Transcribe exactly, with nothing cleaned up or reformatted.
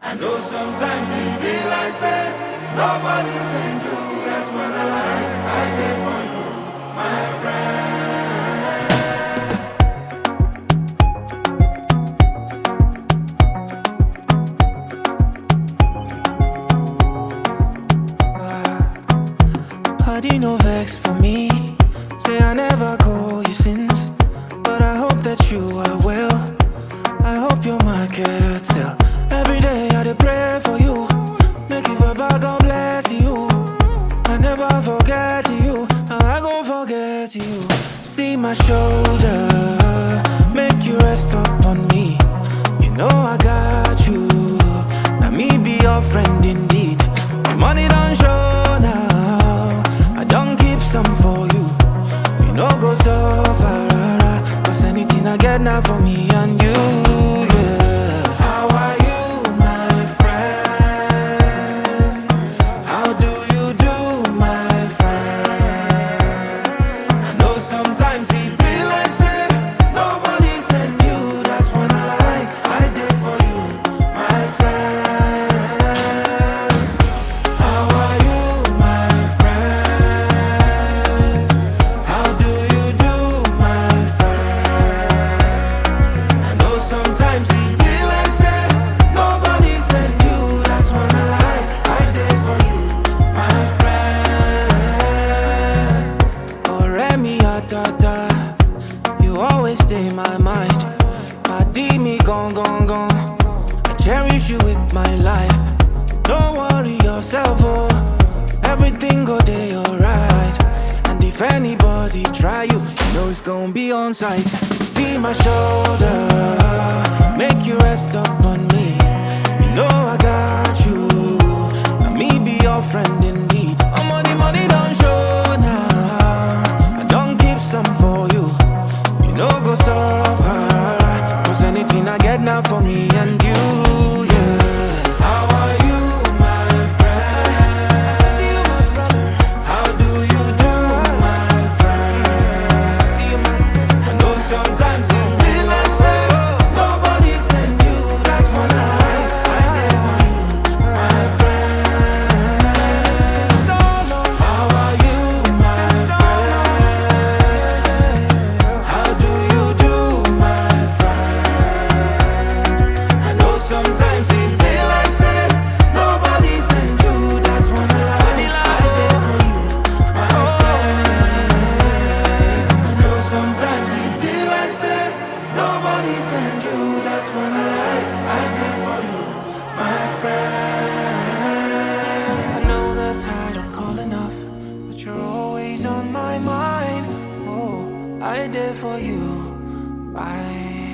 I know sometimes it be like say nobody send you. That's when I lie. I did for you, my friend. Body no vex for me. Say I never call you since, but I hope that you are well. I hope your market sell. Every day I dey pray for you. Make you Baba God bless you. I never forget you. Now I gon' forget you. See my shoulder, make you rest up on me. You know I got you. Now me be your friend indeed. The money don't show now. I don't keep some for you. You know go so far, cause anything I get now for me and you, yeah. How are you, my friend? How do you do, my friend? I know sometimes it be like say nobody send you. That's when I lie, I did for you, my friend. How are you, my friend? How do you do, my friend? I know sometimes it be like say nobody send you. That's when I lie, I did for you, my friend. Ọ̀rẹ́ mi àtàtà, you always stay in my mind. Pàdí mi gone, gone, gone. I cherish you with my life. Don't worry yourself, oh. Everything go day alright. And if anybody try you, you know it's gon' be on sight. See my shoulder, make you rest up on me. You know I got you. Now me be your friend indeed. My money, money don't show now. I don't keep some for you. You know go so far, cause anything I get now for me and you, yeah. How are you, my friend? I see you, my brother. How do you do, my friend? I see you, my sister. I know sometimes it be like say nobody send you. That's when I lie, I did for you, my friend. So long. How are you, my friend? How do you do, my friend? I know sometimes it be like say nobody send you. That's when I lie, I did for you, my friend. I know sometimes it be like say nobody send you. That's when I lie, I did for you, my friend. I know that I don't call enough, but you're always on my mind. Oh, I did for you, my